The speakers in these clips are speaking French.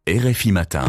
RFI Matin.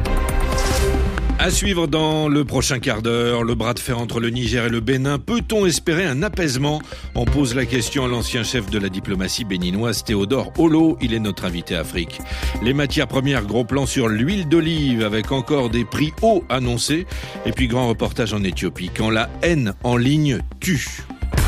À suivre dans le prochain quart d'heure, le bras de fer entre le Niger et le Bénin. Peut-on espérer un apaisement ? On pose la question à l'ancien chef de la diplomatie béninoise, Théodore Olo. Il est notre invité Afrique. Les matières premières, gros plan sur l'huile d'olive avec encore des prix hauts annoncés. Et puis grand reportage en Éthiopie, quand la haine en ligne tue.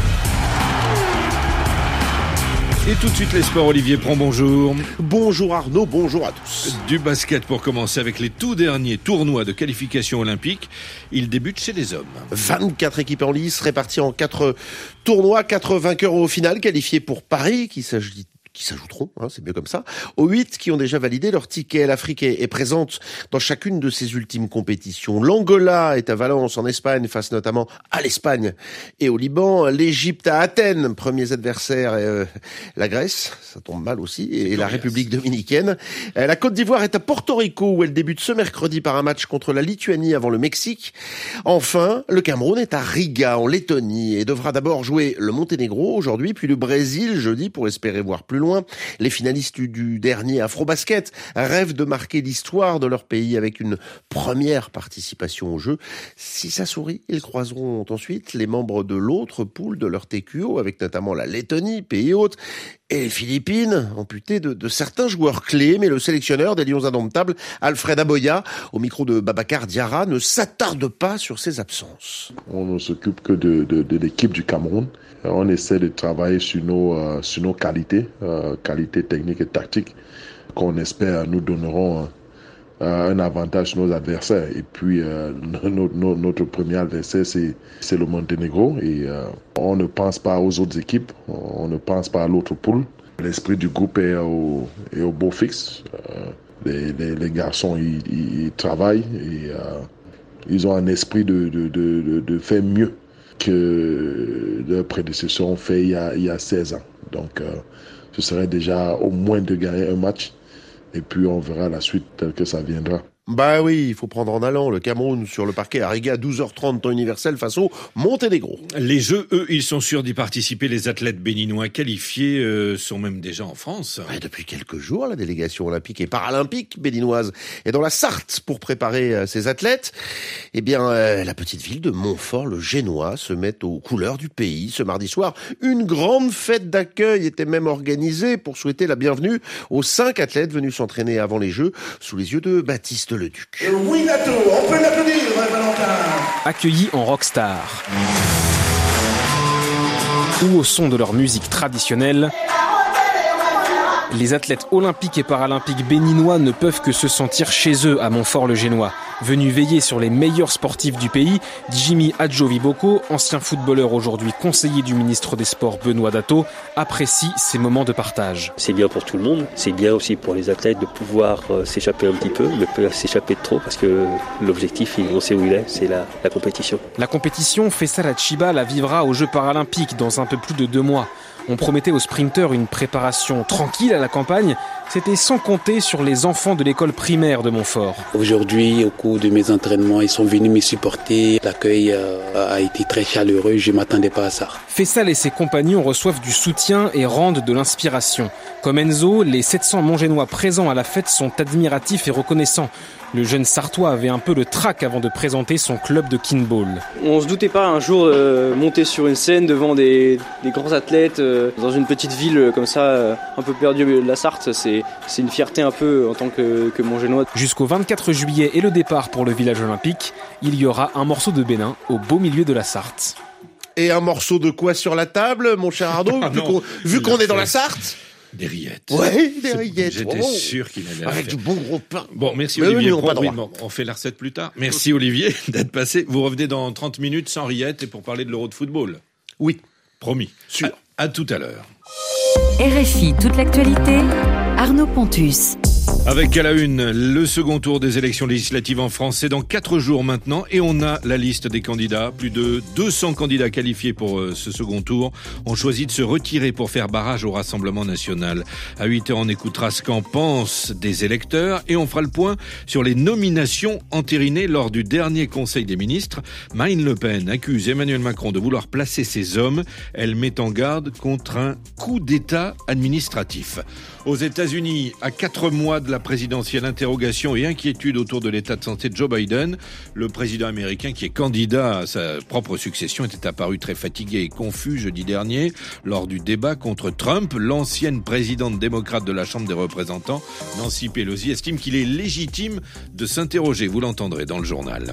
Et tout de suite les sports, Olivier Pron, bonjour. Bonjour Arnaud, bonjour à tous. Du basket pour commencer avec les tout derniers tournois de qualification olympique. Il débute chez les hommes. 24 équipes en lice réparties en 4 tournois, 4 vainqueurs au final qualifiés pour Paris qui s'ajouteront, c'est mieux comme ça, aux 8 qui ont déjà validé leur ticket. L'Afrique est présente dans chacune de ses ultimes compétitions. L'Angola est à Valence en Espagne, face notamment à l'Espagne et au Liban. L'Égypte à Athènes, premiers adversaires, la Grèce, ça tombe mal aussi, et la République dominicaine. La Côte d'Ivoire est à Porto Rico où elle débute ce mercredi par un match contre la Lituanie avant le Mexique. Enfin, le Cameroun est à Riga en Lettonie et devra d'abord jouer le Monténégro aujourd'hui, puis le Brésil jeudi pour espérer voir plus loin. Les finalistes du dernier Afrobasket rêvent de marquer l'histoire de leur pays avec une première participation au jeu. Si ça sourit, ils croiseront ensuite les membres de l'autre poule de leur TQO, avec notamment la Lettonie, pays hôte, et les Philippines, amputées de certains joueurs clés. Mais le sélectionneur des Lions indomptables, Alfred Aboya, au micro de Babacar Diarra, ne s'attarde pas sur ses absences. On ne s'occupe que de l'équipe du Cameroun. On essaie de travailler sur nos qualités techniques et tactiques, qu'on espère nous donneront un avantage sur nos adversaires. Et puis notre premier adversaire, c'est le Monténégro. Et on ne pense pas aux autres équipes, on ne pense pas à l'autre poule. L'esprit du groupe est au beau fixe. Les garçons, ils travaillent et ils ont un esprit de faire mieux que leurs prédécesseurs ont fait il y a 16 ans. Donc, ce serait déjà au moins de gagner un match. Et puis, on verra la suite telle que ça viendra. Bah oui, il faut prendre en allant le Cameroun sur le parquet à Riga, 12h30 temps universel face au Monténégro. Les Jeux, eux, ils sont sûrs d'y participer. Les athlètes béninois qualifiés sont même déjà en France. Ouais, depuis quelques jours, la délégation olympique et paralympique béninoise est dans la Sarthe pour préparer ses athlètes. Eh bien, la petite ville de Montfort, le Génois, se met aux couleurs du pays. Ce mardi soir, une grande fête d'accueil était même organisée pour souhaiter la bienvenue aux 5 athlètes venus s'entraîner avant les Jeux sous les yeux de Baptiste Leduc. Oui, Nato, on peut l'applaudir, Valentin. Accueillis en rockstar, ou au son de leur musique traditionnelle, les athlètes olympiques et paralympiques béninois ne peuvent que se sentir chez eux à Montfort-le-Génois. Venu veiller sur les meilleurs sportifs du pays, Jimmy Adjoviboko, ancien footballeur aujourd'hui conseiller du ministre des Sports Benoît Dato, apprécie ces moments de partage. C'est bien pour tout le monde, c'est bien aussi pour les athlètes de pouvoir s'échapper un petit peu, ne pas s'échapper de trop parce que l'objectif, on sait où il est, c'est la compétition. La compétition, Fessal Chiba la vivra aux Jeux paralympiques dans un peu plus de 2 mois. On promettait aux sprinteurs une préparation tranquille à la campagne. C'était sans compter sur les enfants de l'école primaire de Montfort. Aujourd'hui, au cours de mes entraînements, ils sont venus me supporter. L'accueil a été très chaleureux, je ne m'attendais pas à ça. Fessal et ses compagnons reçoivent du soutien et rendent de l'inspiration. Comme Enzo, les 700 Montgénois présents à la fête sont admiratifs et reconnaissants. Le jeune Sartois avait un peu le trac avant de présenter son club de kinball. On se doutait pas un jour monter sur une scène devant des grands athlètes dans une petite ville comme ça, un peu perdue de la Sarthe. C'est une fierté un peu en tant que Montgénois. Jusqu'au 24 juillet et le départ pour le village olympique, il y aura un morceau de Bénin au beau milieu de la Sarthe. Et un morceau de quoi sur la table, mon cher Arnaud, vu qu'on est dans la Sarthe? Des rillettes. Ouais, des rillettes. J'étais sûr qu'il allait avec du bon gros pain. Bon, merci Olivier. On fait la recette plus tard. Merci Olivier d'être passé. Vous revenez dans 30 minutes sans rillettes et pour parler de l'Euro de football. Oui. Promis. Sûr. À tout à l'heure. RFI, toute l'actualité, Arnaud Pontus. Avec à la une, le second tour des élections législatives en France, c'est dans 4 jours maintenant et on a la liste des candidats. Plus de 200 candidats qualifiés pour ce second tour ont choisi de se retirer pour faire barrage au Rassemblement national. À 8h, on écoutera ce qu'en pensent des électeurs et on fera le point sur les nominations entérinées lors du dernier Conseil des ministres. Marine Le Pen accuse Emmanuel Macron de vouloir placer ses hommes. Elle met en garde contre un coup d'État administratif. Aux États-Unis, à 4 mois de la présidentielle, interrogation et inquiétude autour de l'état de santé de Joe Biden. Le président américain, qui est candidat à sa propre succession, était apparu très fatigué et confus jeudi dernier lors du débat contre Trump. L'ancienne présidente démocrate de la Chambre des représentants, Nancy Pelosi, estime qu'il est légitime de s'interroger. Vous l'entendrez dans le journal.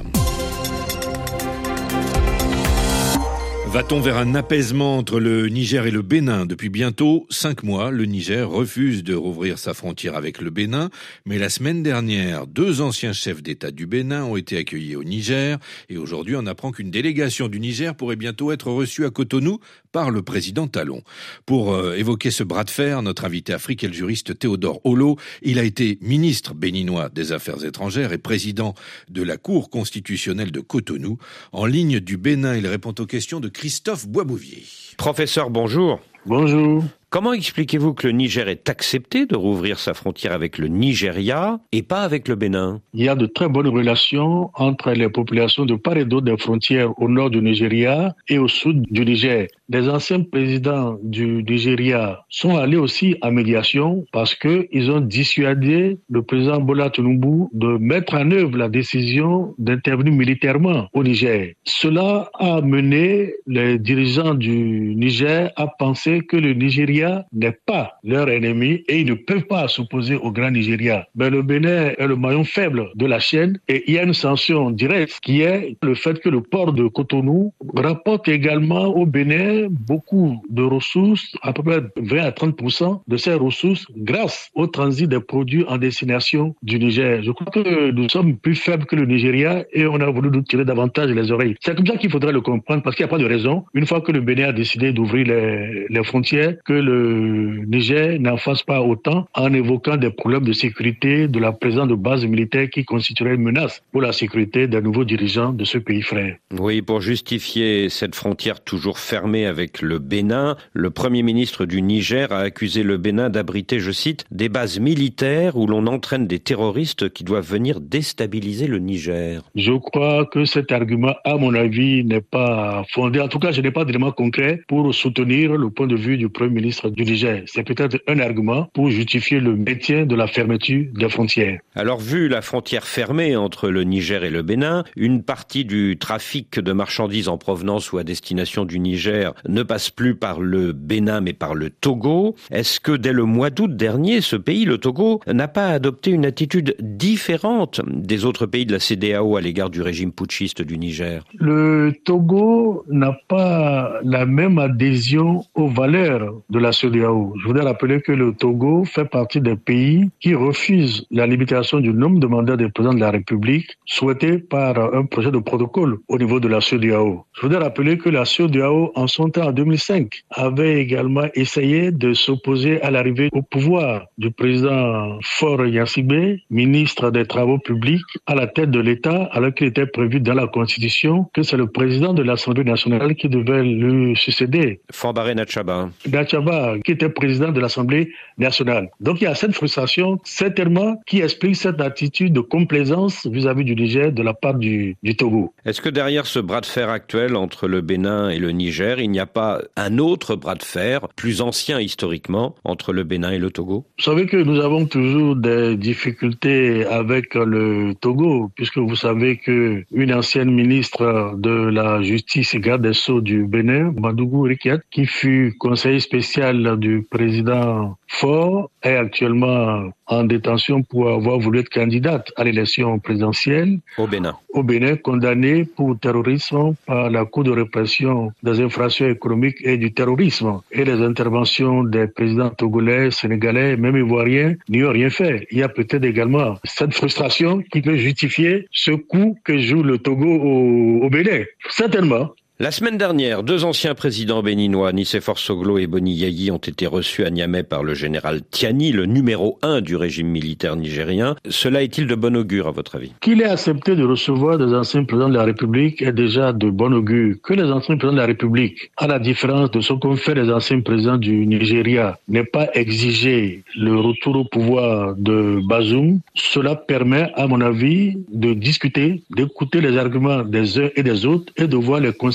Va-t-on vers un apaisement entre le Niger et le Bénin ? Depuis bientôt 5 mois, le Niger refuse de rouvrir sa frontière avec le Bénin. Mais la semaine dernière, 2 anciens chefs d'État du Bénin ont été accueillis au Niger. Et aujourd'hui, on apprend qu'une délégation du Niger pourrait bientôt être reçue à Cotonou par le président Talon. Pour évoquer ce bras de fer, notre invité Afrique est le juriste Théodore Olo. Il a été ministre béninois des Affaires étrangères et président de la Cour constitutionnelle de Cotonou. En ligne du Bénin, il répond aux questions de Christophe Boisbouvier. Professeur, bonjour. Bonjour. Comment expliquez-vous que le Niger ait accepté de rouvrir sa frontière avec le Nigeria et pas avec le Bénin ? Il y a de très bonnes relations entre les populations de part et d'autre des frontières au nord du Nigeria et au sud du Niger. Les anciens présidents du Nigeria sont allés aussi en médiation parce qu'ils ont dissuadé le président Bola Tinubu de mettre en œuvre la décision d'intervenir militairement au Niger. Cela a amené les dirigeants du Niger à penser que le Nigeria n'est pas leur ennemi et ils ne peuvent pas s'opposer au Grand Nigeria. Mais le Bénin est le maillon faible de la chaîne et il y a une sanction directe qui est le fait que le port de Cotonou rapporte également au Bénin beaucoup de ressources, à peu près 20 à 30% de ces ressources grâce au transit des produits en destination du Niger. Je crois que nous sommes plus faibles que le Nigeria et on a voulu nous tirer davantage les oreilles. C'est comme ça qu'il faudrait le comprendre parce qu'il n'y a pas de raison, une fois que le Bénin a décidé d'ouvrir les frontières, que le Niger n'en fasse pas autant en évoquant des problèmes de sécurité, de la présence de bases militaires qui constitueraient une menace pour la sécurité des nouveaux dirigeants de ce pays frère. Oui, pour justifier cette frontière toujours fermée avec le Bénin, le Premier ministre du Niger a accusé le Bénin d'abriter, je cite, des bases militaires où l'on entraîne des terroristes qui doivent venir déstabiliser le Niger. Je crois que cet argument, à mon avis, n'est pas fondé. En tout cas, je n'ai pas d'éléments concrets pour soutenir le point de vue du Premier ministre du Niger. C'est peut-être un argument pour justifier le maintien de la fermeture des frontières. Alors, vu la frontière fermée entre le Niger et le Bénin, une partie du trafic de marchandises en provenance ou à destination du Niger ne passe plus par le Bénin mais par le Togo. Est-ce que dès le mois d'août dernier, ce pays, le Togo, n'a pas adopté une attitude différente des autres pays de la CEDEAO à l'égard du régime putschiste du Niger ? Le Togo n'a pas la même adhésion aux valeurs de la CEDEAO. Je voudrais rappeler que le Togo fait partie des pays qui refusent la limitation du nombre de mandats des présidents de la République souhaité par un projet de protocole au niveau de la CEDEAO. Je voudrais rappeler que la CEDEAO, en son temps, en 2005, avait également essayé de s'opposer à l'arrivée au pouvoir du président Faure Gnassingbé, ministre des Travaux publics, à la tête de l'État, alors qu'il était prévu dans la Constitution que c'est le président de l'Assemblée nationale qui devait lui succéder. Fambaré Natchaba, qui était président de l'Assemblée nationale. Donc il y a cette frustration, certainement, qui explique cette attitude de complaisance vis-à-vis du Niger de la part du Togo. Est-ce que derrière ce bras de fer actuel entre le Bénin et le Niger, il n'y a pas un autre bras de fer, plus ancien historiquement, entre le Bénin et le Togo ? Vous savez que nous avons toujours des difficultés avec le Togo, puisque vous savez qu'une ancienne ministre de la Justice et garde des Sceaux du Bénin, Madougou Rikiat, qui fut conseiller spécial du président Faure, est actuellement en détention pour avoir voulu être candidate à l'élection présidentielle au Bénin, condamnée pour terrorisme par la Cour de répression des infractions économiques et du terrorisme. Et les interventions des présidents togolais, sénégalais, même ivoiriens n'y ont rien fait. Il y a peut-être également cette frustration qui peut justifier ce coup que joue le Togo au Bénin. Certainement. La semaine dernière, 2 anciens présidents béninois, Nicéphore Soglo et Boni Yayi, ont été reçus à Niamey par le général Tiani, le numéro 1 du régime militaire nigérien. Cela est-il de bon augure, à votre avis ? Qu'il ait accepté de recevoir des anciens présidents de la République est déjà de bon augure. Que les anciens présidents de la République, à la différence de ce qu'ont fait les anciens présidents du Nigeria, n'aient pas exigé le retour au pouvoir de Bazoum, cela permet, à mon avis, de discuter, d'écouter les arguments des uns et des autres et de voir les conséquences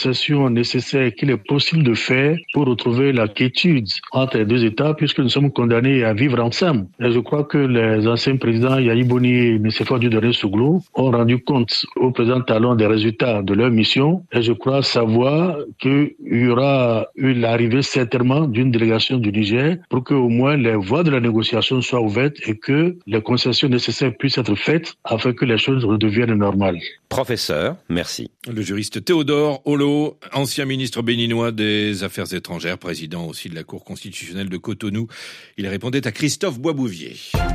négociations nécessaires qu'il est possible de faire pour retrouver la quiétude entre les deux États, puisque nous sommes condamnés à vivre ensemble. Et je crois que les anciens présidents Yahi Boni et Nicéphore Dieudonné Souglou ont rendu compte au président Talon des résultats de leur mission. Et je crois savoir qu'il y aura eu l'arrivée certainement d'une délégation du Niger pour que au moins les voies de la négociation soient ouvertes et que les concessions nécessaires puissent être faites afin que les choses redeviennent normales. Professeur, merci. Le juriste Théodore Olo, ancien ministre béninois des Affaires étrangères, président aussi de la Cour constitutionnelle de Cotonou. Il répondait à Christophe Boisbouvier.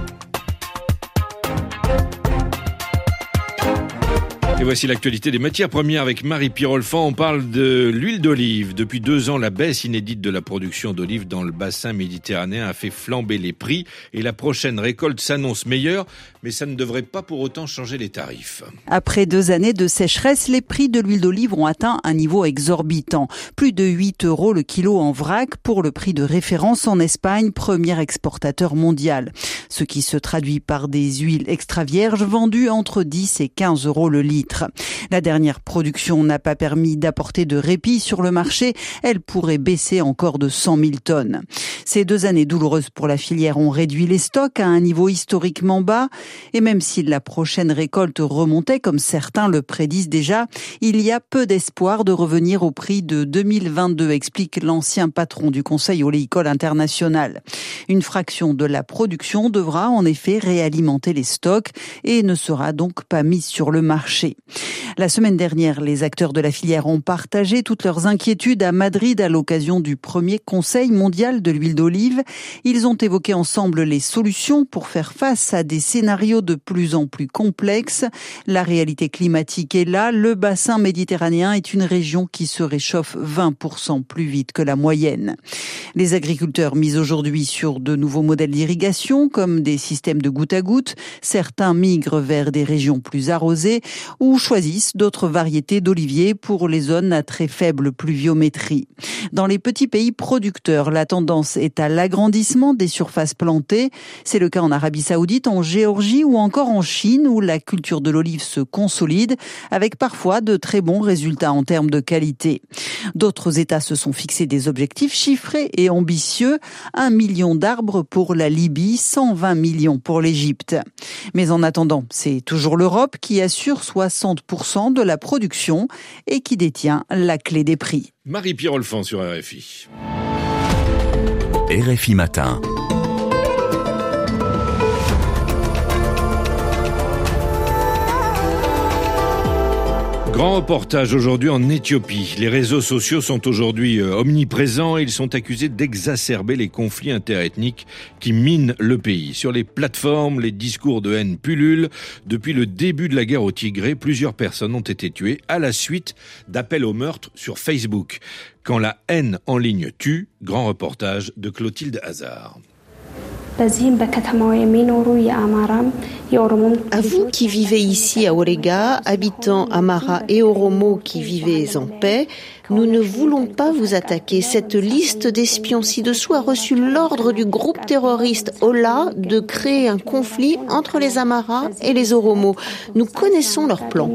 Et voici l'actualité des matières premières avec Marie Pirolfan. On parle de l'huile d'olive. Depuis 2 ans, la baisse inédite de la production d'olive dans le bassin méditerranéen a fait flamber les prix et la prochaine récolte s'annonce meilleure, mais ça ne devrait pas pour autant changer les tarifs. Après 2 années de sécheresse, les prix de l'huile d'olive ont atteint un niveau exorbitant. Plus de 8 € le kilo en vrac pour le prix de référence en Espagne, premier exportateur mondial. Ce qui se traduit par des huiles extra vierges vendues entre 10 et 15 € le litre. La dernière production n'a pas permis d'apporter de répit sur le marché. Elle pourrait baisser encore de 100 000 tonnes. Ces 2 années douloureuses pour la filière ont réduit les stocks à un niveau historiquement bas. Et même si la prochaine récolte remontait, comme certains le prédisent déjà, il y a peu d'espoir de revenir au prix de 2022, explique l'ancien patron du Conseil oléicole international. Une fraction de la production devra en effet réalimenter les stocks et ne sera donc pas mise sur le marché. La semaine dernière, les acteurs de la filière ont partagé toutes leurs inquiétudes à Madrid à l'occasion du premier Conseil mondial de l'huile d'olive. Ils ont évoqué ensemble les solutions pour faire face à des scénarios de plus en plus complexes. La réalité climatique est là. Le bassin méditerranéen est une région qui se réchauffe 20% plus vite que la moyenne. Les agriculteurs misent aujourd'hui sur de nouveaux modèles d'irrigation, comme des systèmes de goutte à goutte. Certains migrent vers des régions plus arrosées ou choisissent d'autres variétés d'oliviers pour les zones à très faible pluviométrie. Dans les petits pays producteurs, la tendance est à l'agrandissement des surfaces plantées. C'est le cas en Arabie Saoudite, en Géorgie ou encore en Chine, où la culture de l'olive se consolide, avec parfois de très bons résultats en termes de qualité. D'autres États se sont fixés des objectifs chiffrés et ambitieux. 1 million d'arbres pour la Libye, 120 millions pour l'Égypte. Mais en attendant, c'est toujours l'Europe qui assure 60% de la production et qui détient la clé des prix. Marie Pirolfan sur RFI. RFI Matin. Grand reportage aujourd'hui en Éthiopie. Les réseaux sociaux sont aujourd'hui omniprésents et ils sont accusés d'exacerber les conflits interethniques qui minent le pays. Sur les plateformes, les discours de haine pullulent. Depuis le début de la guerre au Tigré, plusieurs personnes ont été tuées à la suite d'appels au meurtre sur Facebook. Quand la haine en ligne tue, grand reportage de Clotilde Hazard. À vous qui vivez ici à Orega, habitants Amara et Oromo qui vivez en paix, nous ne voulons pas vous attaquer. Cette liste d'espions ci-dessous a reçu l'ordre du groupe terroriste Ola de créer un conflit entre les Amara et les Oromo. Nous connaissons leur plan.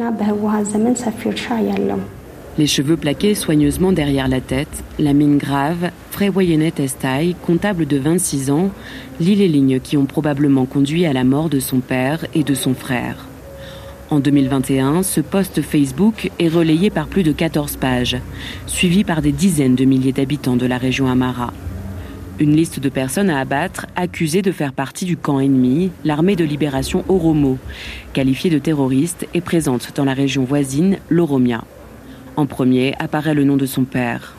Les cheveux plaqués soigneusement derrière la tête, la mine grave, Freywoyenet Estai, comptable de 26 ans, lit les lignes qui ont probablement conduit à la mort de son père et de son frère. En 2021, ce post Facebook est relayé par plus de 14 pages, suivi par des dizaines de milliers d'habitants de la région Amara. Une liste de personnes à abattre accusées de faire partie du camp ennemi, l'armée de libération Oromo, qualifiée de terroriste et présente dans la région voisine, l'Oromia. En premier apparaît le nom de son père.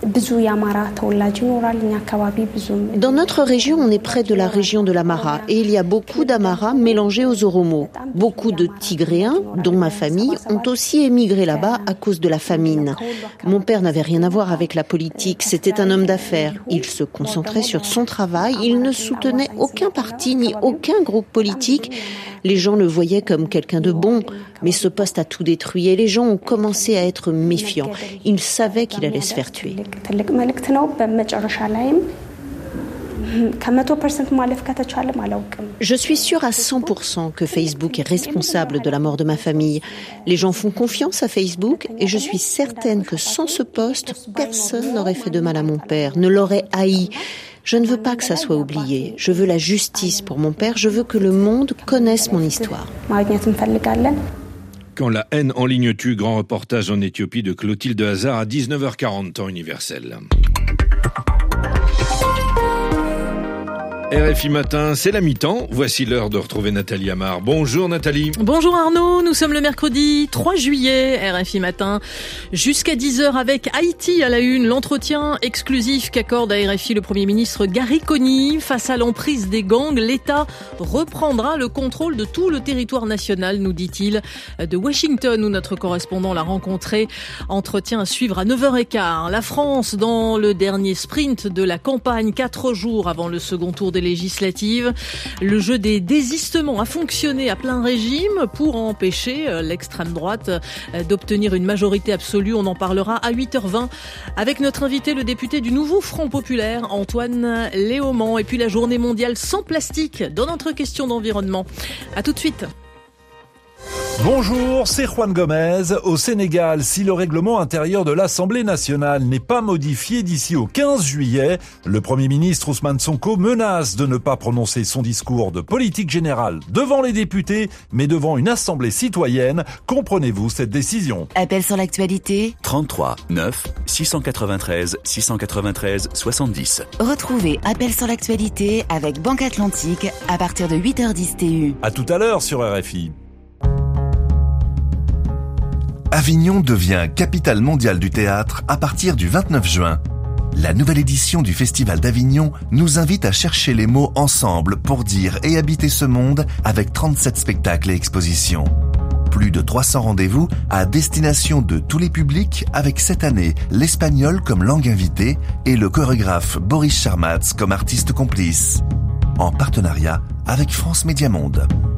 Dans notre région, on est près de la région de l'Amara et il y a beaucoup d'Amara mélangés aux Oromo. Beaucoup de Tigréens, dont ma famille, ont aussi émigré là-bas à cause de la famine. Mon père n'avait rien à voir avec la politique, c'était un homme d'affaires. Il se concentrait sur son travail, il ne soutenait aucun parti ni aucun groupe politique. Les gens le voyaient comme quelqu'un de bon, mais ce poste a tout détruit et les gens ont commencé à être méfiants. Ils savaient qu'il allait se faire tuer. Je suis sûre à 100% que Facebook est responsable de la mort de ma famille. Les gens font confiance à Facebook et je suis certaine que sans ce poste, personne n'aurait fait de mal à mon père, ne l'aurait haï. Je ne veux pas que ça soit oublié. Je veux la justice pour mon père. Je veux que le monde connaisse mon histoire. Quand la haine en ligne tue, grand reportage en Éthiopie de Clotilde Hazard à 19h40, temps universel. RFI Matin, c'est la mi-temps. Voici l'heure de retrouver Nathalie Amar. Bonjour Nathalie. Bonjour Arnaud, nous sommes le mercredi 3 juillet, RFI Matin. Jusqu'à 10h avec Haïti à la une, l'entretien exclusif qu'accorde à RFI le Premier ministre Gary Conille. Face à l'emprise des gangs, l'État reprendra le contrôle de tout le territoire national, nous dit-il. De Washington, où notre correspondant l'a rencontré. Entretien à suivre à 9h15. La France, dans le dernier sprint de la campagne, 4 jours avant le second tour des législatives. Le jeu des désistements a fonctionné à plein régime pour empêcher l'extrême droite d'obtenir une majorité absolue. On en parlera à 8h20 avec notre invité, le député du Nouveau Front Populaire, Antoine Léaumont. Et puis la journée mondiale sans plastique dans notre question d'environnement. À tout de suite. Bonjour, c'est Juan Gomez. Au Sénégal, si le règlement intérieur de l'Assemblée nationale n'est pas modifié d'ici au 15 juillet, le Premier ministre Ousmane Sonko menace de ne pas prononcer son discours de politique générale devant les députés, mais devant une assemblée citoyenne. Comprenez-vous cette décision? Appel sur l'actualité 33 9 693 693 70. Retrouvez Appel sur l'actualité avec Banque Atlantique à partir de 8h10 TU. À tout à l'heure sur RFI. Avignon devient capitale mondiale du théâtre à partir du 29 juin. La nouvelle édition du Festival d'Avignon nous invite à chercher les mots ensemble pour dire et habiter ce monde avec 37 spectacles et expositions. Plus de 300 rendez-vous à destination de tous les publics avec cette année l'espagnol comme langue invitée et le chorégraphe Boris Charmatz comme artiste complice. En partenariat avec France Média Monde.